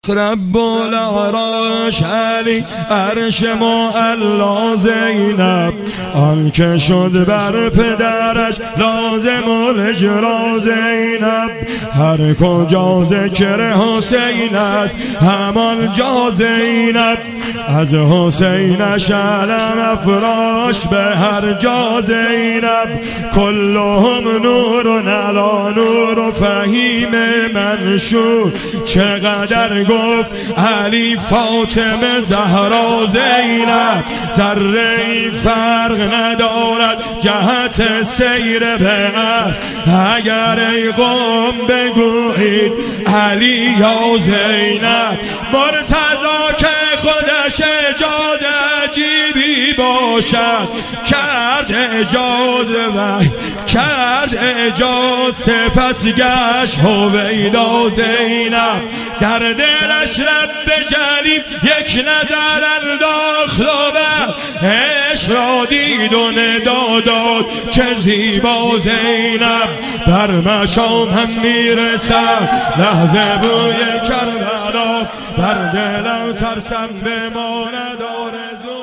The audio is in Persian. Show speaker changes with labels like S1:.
S1: رب العرش علی عرش معلا زینب، آن که شد بر پدرش لازم الاجرا زینب. هر کجا ذکر حسین است همان جا زینب، از حسینش علم افراش به هر جا زینب. کلهم نور علی نور فهیم منشور، چقدر گفت علی فاطمه زهرا زینب. ذره فرق ندارد جهت سیر به عرش، اگر ای قوم بگویید علی یا زینب. مرتضی که خودش اجازه عجیبی باشد کرد اجازه و کرد اجازه، سپس گشت هویدا زینب. در دلش رب جلیل یک نظر انداخت و عشق را دید و ندا داد که زیبا زینب. بر مشام هم میرسد لحظه بوی کربلا، بر دلم ترسم بماند آرزو.